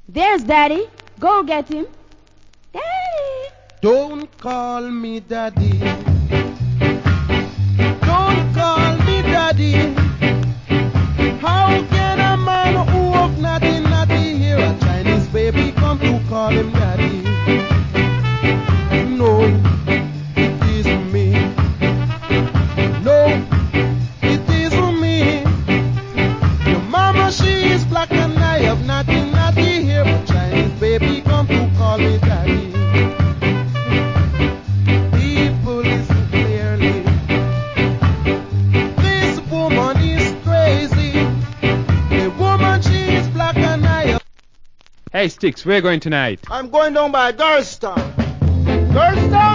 There's Daddy. Go get him. Daddy. Don't call me Daddy. Don't call me Daddy. How can a man who of nothing hear a Chinese baby come to call him Daddy? No, it isn't me. No, it isn't me. Your mama, she is black and I have nothing here but Chinese baby come to call me Daddy. People listen clearly. This woman is crazy. The woman, she is black and I have... Hey Sticks, where are you going tonight? I'm going down by Girlstown. Girlstown?